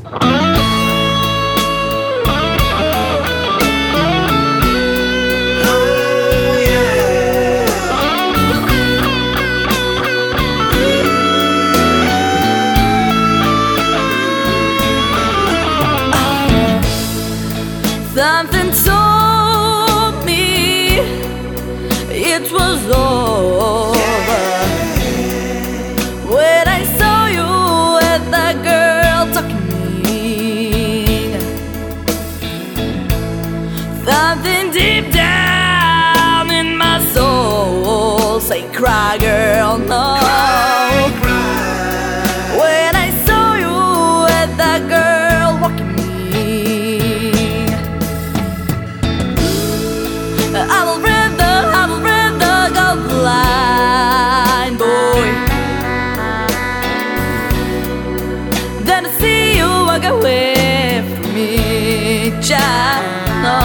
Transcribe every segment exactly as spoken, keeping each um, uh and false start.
Something told me it was over when I saw you with that girl talking mean. Something deep down in my soul say, cry girl, no. When I saw you with that girl walking mean, I will rather, I will rather go blind, boy, than to see you walk away from me, child. No.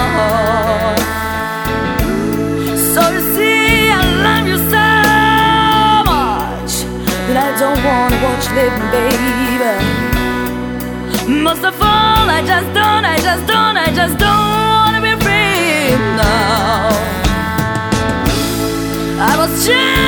So you see, I love you so much that I don't wanna watch you living, baby. Most of all, I just don't, I just don't, I just don't wanna be free now. I was just